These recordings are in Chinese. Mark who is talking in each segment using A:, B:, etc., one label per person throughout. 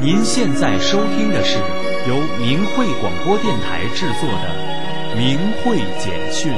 A: 您现在收听的是由明慧广播电台制作的《明慧简讯》。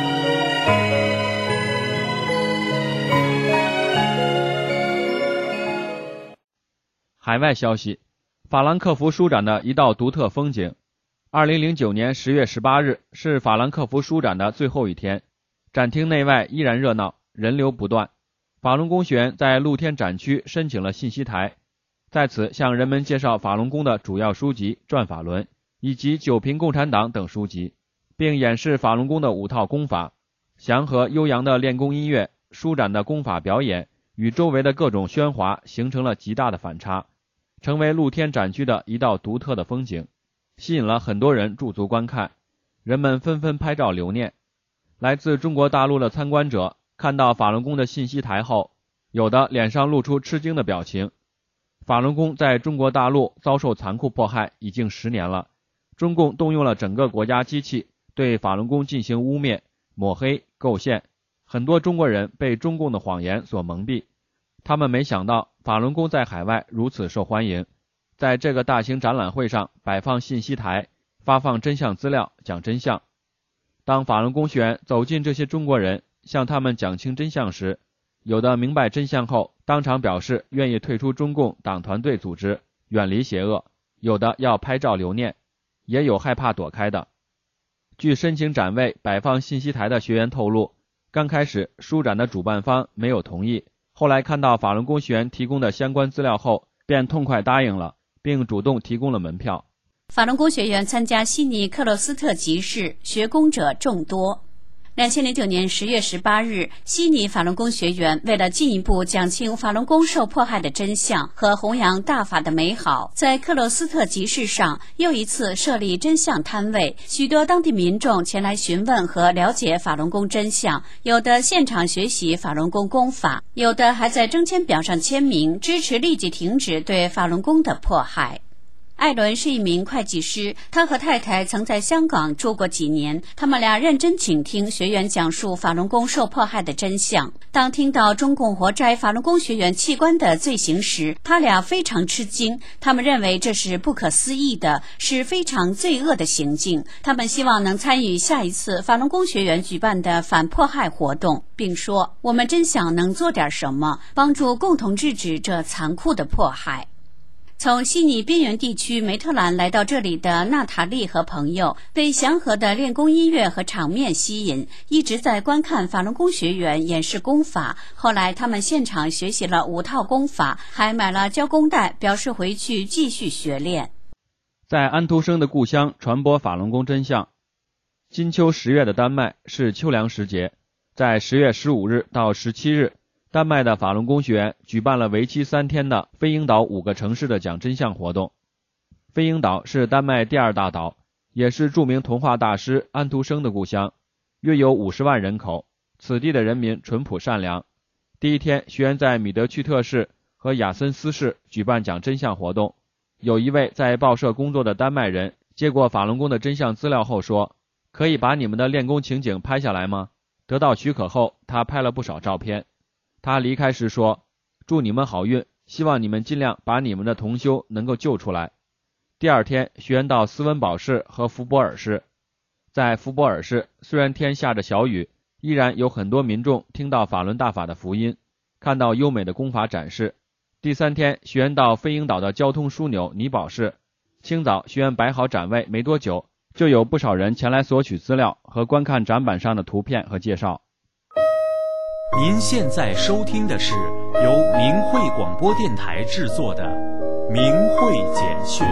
B: 海外消息，法兰克福书展的一道独特风景。2009年10月18日是法兰克福书展的最后一天，展厅内外依然热闹，人流不断。法轮功学员在露天展区申请了信息台，在此向人们介绍法轮功的主要书籍《转法轮》以及《九评共产党》等书籍，并演示法轮功的5套功法。祥和悠扬的练功音乐、舒展的功法表演与周围的各种喧哗形成了极大的反差，成为露天展区的一道独特的风景，吸引了很多人驻足观看，人们纷纷拍照留念。来自中国大陆的参观者看到法轮功的信息台后，有的脸上露出吃惊的表情。法轮功在中国大陆遭受残酷迫害已经10年了，中共动用了整个国家机器对法轮功进行污蔑、抹黑、构陷，很多中国人被中共的谎言所蒙蔽，他们没想到法轮功在海外如此受欢迎，在这个大型展览会上摆放信息台，发放真相资料，讲真相。当法轮功学员走进这些中国人，向他们讲清真相时，有的明白真相后当场表示愿意退出中共党团队组织，远离邪恶，有的要拍照留念，也有害怕躲开的。据申请展位摆放信息台的学员透露，刚开始书展的主办方没有同意，后来看到法轮功学员提供的相关资料后，便痛快答应了，并主动提供了门票。
C: 法轮功学员参加悉尼克洛斯特集市，学功者众多。2009年10月18日，悉尼法轮功学员为了进一步讲清法轮功受迫害的真相和弘扬大法的美好，在克洛斯特集市上又一次设立真相摊位，许多当地民众前来询问和了解法轮功真相，有的现场学习法轮功功法，有的还在征签表上签名，支持立即停止对法轮功的迫害。艾伦是一名会计师，他和太太曾在香港住过几年，他们俩认真倾听学员讲述法轮功受迫害的真相。当听到中共活摘法轮功学员器官的罪行时，他俩非常吃惊，他们认为这是不可思议的，是非常罪恶的行径。他们希望能参与下一次法轮功学员举办的反迫害活动，并说，我们真想能做点什么，帮助共同制止这残酷的迫害。从悉尼边缘地区梅特兰来到这里的娜塔莉和朋友被祥和的练功音乐和场面吸引，一直在观看法轮功学员演示功法。后来他们现场学习了5套功法，还买了胶弓带，表示回去继续学练。
B: 在安徒生的故乡传播法轮功真相。金秋10月的丹麦是秋凉时节，在10月15日到17日，丹麦的法轮功学员举办了为期3天的飞鹰岛5个城市的讲真相活动。飞鹰岛是丹麦第2大岛，也是著名童话大师安徒生的故乡，约有50万人口，此地的人民淳朴善良。第一天，学员在米德屈特市和亚森斯市举办讲真相活动。有一位在报社工作的丹麦人接过法轮功的真相资料后说，可以把你们的练功情景拍下来吗？得到许可后，他拍了不少照片。他离开时说，祝你们好运，希望你们尽量把你们的同修能够救出来。第二天，学员到斯温堡市和福伯尔市。在福伯尔市，虽然天下着小雨，依然有很多民众听到法轮大法的福音，看到优美的功法展示。第3天，学员到飞鹰岛的交通枢纽尼堡市。清早，学员摆好展位没多久，就有不少人前来索取资料和观看展板上的图片和介绍。
A: 您现在收听的是由明慧广播电台制作的《明慧简讯》。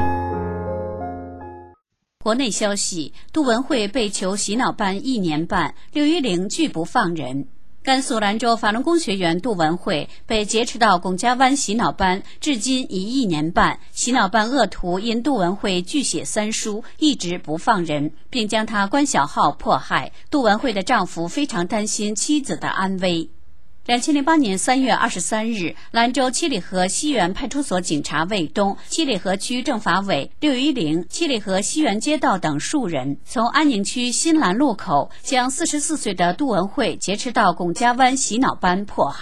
C: 国内消息，杜文慧被囚洗脑班1年半，610拒不放人。甘肃兰州法轮功学员杜文慧被劫持到龚家湾洗脑班，至今已1年半。洗脑班恶徒因杜文慧拒写3书，一直不放人，并将她关小号迫害。杜文慧的丈夫非常担心妻子的安危。2008年3月23日，兰州七里河西园派出所警察卫东、七里河区政法委、610、七里河西园街道等数人，从安宁区新兰路口将44岁的杜文慧劫持到龚家湾洗脑班迫害。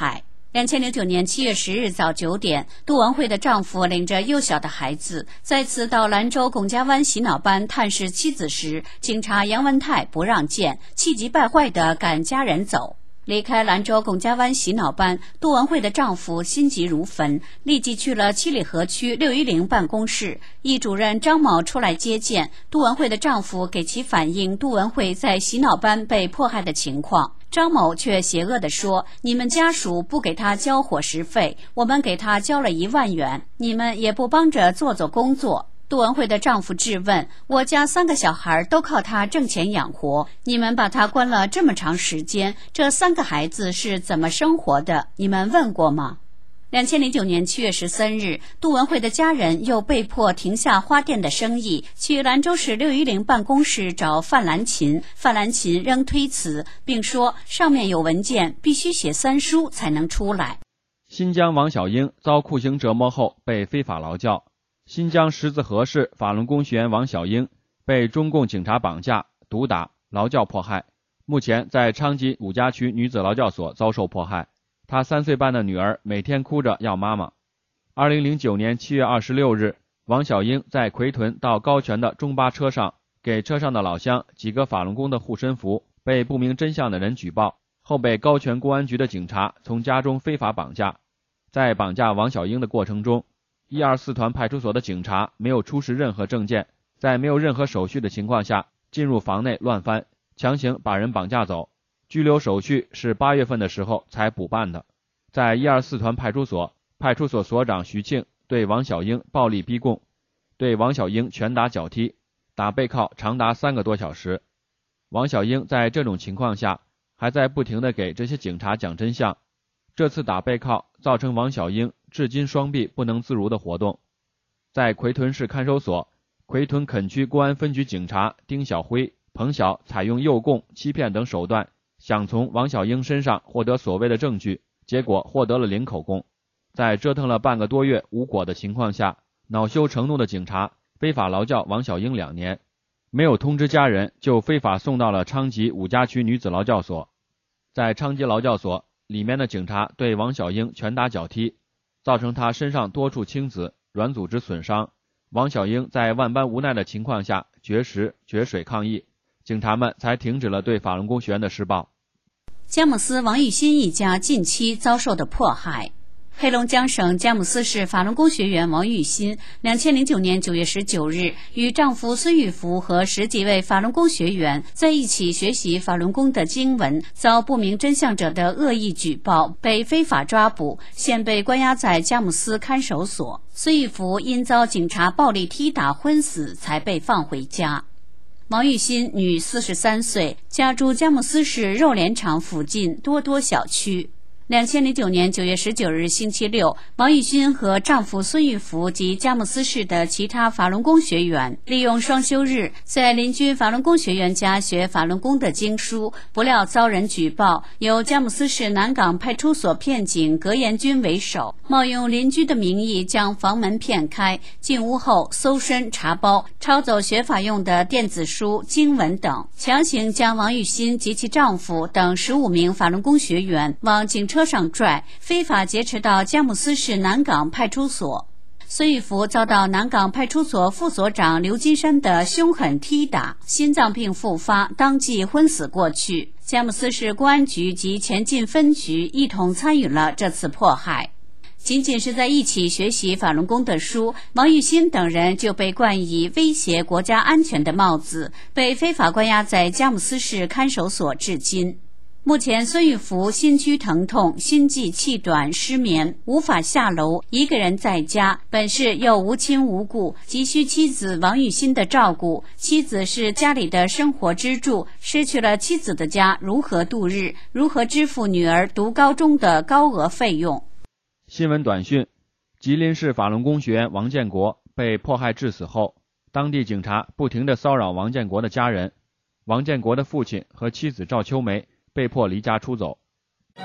C: 2009年7月10日早9点，杜文慧的丈夫领着幼小的孩子再次到兰州龚家湾洗脑班探视妻子时，警察杨文泰不让见，气急败坏地赶家人走。离开兰州龚家湾洗脑班，杜文慧的丈夫心急如焚，立即去了七里河区610办公室。一主任张某出来接见杜文慧的丈夫，给其反映杜文慧在洗脑班被迫害的情况。张某却邪恶地说：“你们家属不给他交伙食费，我们给他交了1万元，你们也不帮着做工作。”杜文慧的丈夫质问：“我家3个小孩都靠他挣钱养活，你们把他关了这么长时间，这3个孩子是怎么生活的？你们问过吗？”2009年7月13日，杜文慧的家人又被迫停下花店的生意，去兰州市610办公室找范兰琴。范兰琴仍推辞，并说上面有文件，必须写3书才能出来。
B: 新疆王小英遭酷刑折磨后被非法劳教。新疆十字河市法轮功学员王小英被中共警察绑架、毒打、劳教迫害，目前在昌吉五家区女子劳教所遭受迫害。她3岁半的女儿每天哭着要妈妈。2009年7月26日，王小英在奎屯到高泉的中巴车上，给车上的老乡几个法轮功的护身符，被不明真相的人举报，后被高泉公安局的警察从家中非法绑架。在绑架王小英的过程中，124团派出所的警察没有出示任何证件，在没有任何手续的情况下进入房内乱翻，强行把人绑架走。拘留手续是8月份的时候才补办的。在124团派出所，派出所所长徐庆对王小英暴力逼供，对王小英拳打脚踢，打背靠长达3个多小时。王小英在这种情况下还在不停地给这些警察讲真相。这次打背靠造成王小英至今双臂不能自如的活动。在奎屯市看守所，奎屯垦区公安分局警察丁小辉、彭晓采用诱供、欺骗等手段，想从王小英身上获得所谓的证据，结果获得了0口供。在折腾了半个多月无果的情况下，恼羞成怒的警察非法劳教王小英2年，没有通知家人就非法送到了昌吉五家区女子劳教所。在昌吉劳教所里面的警察对王小英拳打脚踢，造成她身上多处青紫、软组织损伤。王小英在万般无奈的情况下绝食绝水抗议，警察们才停止了对法轮功学员的施暴。
C: 佳木斯王玉新一家近期遭受的迫害。黑龙江省佳木斯市法轮功学员王玉新2009年9月19日与丈夫孙玉福和10几位法轮功学员在一起学习法轮功的经文，遭不明真相者的恶意举报，被非法抓捕，现被关押在佳木斯看守所。孙玉福因遭警察暴力踢打昏死，才被放回家。王玉新，女，43岁，家住佳木斯市肉联厂附近多多小区。2009年9月19日星期六，王玉新和丈夫孙玉福及佳木斯市的其他法轮功学员利用双休日在邻居法轮功学员家学法轮功的经书，不料遭人举报，由佳木斯市南岗派出所片警葛延军为首，冒用邻居的名义将房门骗开，进屋后搜身查包，抄走学法用的电子书、经文等，强行将王玉新及其丈夫等15名法轮功学员往警车上拽，非法劫持到佳木斯市南岗派出所。孙玉福遭到南岗派出所副所长刘金山的凶狠踢打，心脏病复发，当即昏死过去。佳木斯市公安局及前进分局一同参与了这次迫害。仅仅是在一起学习法轮功的书，王玉新等人就被冠以威胁国家安全的帽子，被非法关押在佳木斯市看守所至今。目前孙玉福心躯疼痛、心悸气短、失眠，无法下楼，一个人在家，本市又无亲无故，急需妻子王玉新的照顾。妻子是家里的生活支柱，失去了妻子的家如何度日？如何支付女儿读高中的高额费用？
B: 新闻短讯：吉林市法轮功学员王建国被迫害致死后，当地警察不停地骚扰王建国的家人，王建国的父亲和妻子赵秋梅被迫离家出走。
A: 以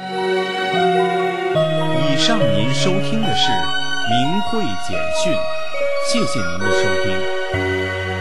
A: 上您收听的是明慧简讯，谢谢您的收听。